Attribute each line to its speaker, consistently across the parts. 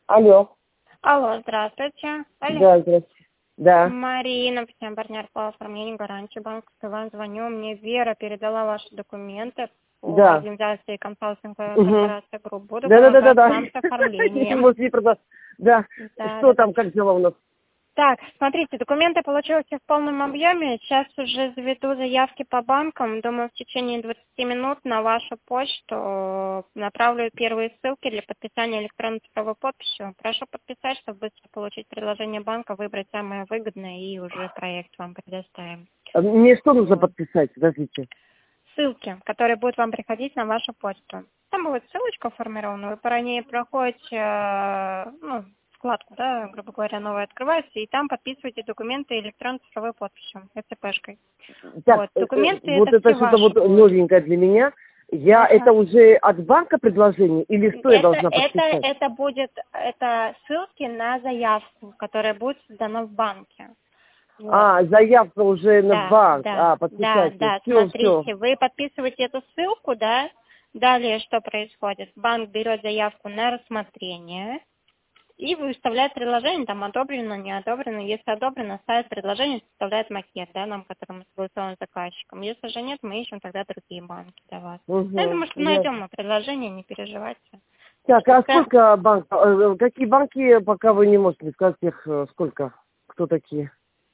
Speaker 1: Алло.
Speaker 2: Алло, здравствуйте. Алло.
Speaker 1: Да, здравствуйте. Да.
Speaker 2: Марина, партнер по оформлению гарантии банковской. Вам звоню. Мне Вера передала ваши документы по
Speaker 1: Да.
Speaker 2: организации консалтинга корпорации групп. Буду
Speaker 1: Да.
Speaker 2: помогать вам с оформлением.
Speaker 1: Да.
Speaker 2: Да,
Speaker 1: Что
Speaker 2: да.
Speaker 1: там, как дела у нас?
Speaker 2: Так, смотрите, документы получила все в полном объеме. Сейчас уже заведу заявки по банкам. Думаю, в течение 20 минут на вашу почту направлю первые ссылки для подписания электронной цифровой подписью. Прошу подписать, чтобы быстро получить предложение банка, выбрать самое выгодное и уже проект вам предоставим.
Speaker 1: Мне что нужно подписать? Подождите.
Speaker 2: Ссылки, которые будут вам приходить на вашу почту. Там будет ссылочка формирована, вы по ней проходите, вкладку, да, грубо говоря, новая открывается, и там подписываете документы электронной цифровой подписью, СЦПшкой.
Speaker 1: Так,
Speaker 2: Вот, документы
Speaker 1: вот это
Speaker 2: все
Speaker 1: что-то
Speaker 2: ваши
Speaker 1: вот
Speaker 2: будут.
Speaker 1: новенькое для меня. Это уже от банка предложение или что я должна подписать?
Speaker 2: Это ссылки на заявку, которая будет создана в банке. Вот.
Speaker 1: Заявка уже на банк. Подписать.
Speaker 2: Да, смотрите, вы подписываете эту ссылку, да, далее что происходит? Банк берет заявку на рассмотрение и выставляет предложение, там одобрено, не одобрено. Если одобрено, ставит предложение, составляет макет, да, нам, который мы согласованы с заказчиком. Если же нет, мы ищем тогда другие банки для вас. Я думаю, что найдем мы предложение, не переживайте.
Speaker 1: Так, сколько банков? Какие банки, пока вы не можете сказать их, сколько? Кто такие?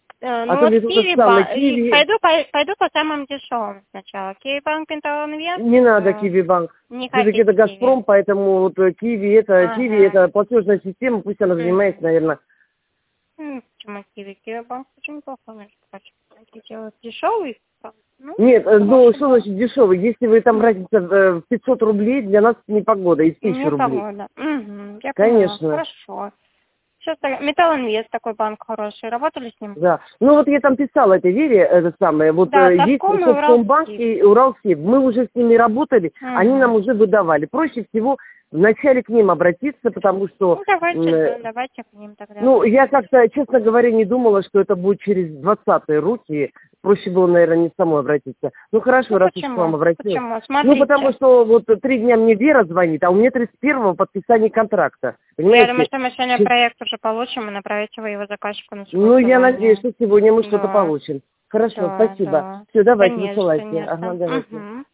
Speaker 2: Киви, пойду по самым дешевым сначала. Киви банк, Пентагон Инвест.
Speaker 1: Не надо Киви банк.
Speaker 2: Не хотите
Speaker 1: это Газпром, поэтому вот Киви это платежная система, пусть она занимается, наверное.
Speaker 2: Почему Киви? Киви банк очень неплохо, между прочим. Дешевый?
Speaker 1: Нет, что значит дешевый? Если вы там разница в 500 рублей, для нас непогода, из 1000 рублей.
Speaker 2: Непогода. Я
Speaker 1: Конечно.
Speaker 2: поняла. Хорошо. Сейчас Металл Инвест такой банк хороший. Работали с ним?
Speaker 1: Да. Я там писала этой Вере, есть Совкомбанк и Уралсиб. Мы уже с ними работали, они нам уже выдавали. Проще всего вначале к ним обратиться, потому что...
Speaker 2: Давайте к ним тогда.
Speaker 1: Я как-то, честно говоря, не думала, что это будет через 20-е руки. Проще было, наверное, не самой обратиться. Хорошо, раз уж к вам обратилась.
Speaker 2: Почему? Смотрите.
Speaker 1: Потому что 3 дня мне Вера звонит, а у меня 31-го подписание контракта. Понимаете?
Speaker 2: Я думаю, что мы сегодня проект уже получим и направите вы его заказчику на согласование.
Speaker 1: Я надеюсь, что сегодня мы что-то получим. Хорошо, спасибо.
Speaker 2: Да.
Speaker 1: Все, давайте,
Speaker 2: Конечно,
Speaker 1: высылайте.
Speaker 2: конечно.
Speaker 1: Давайте.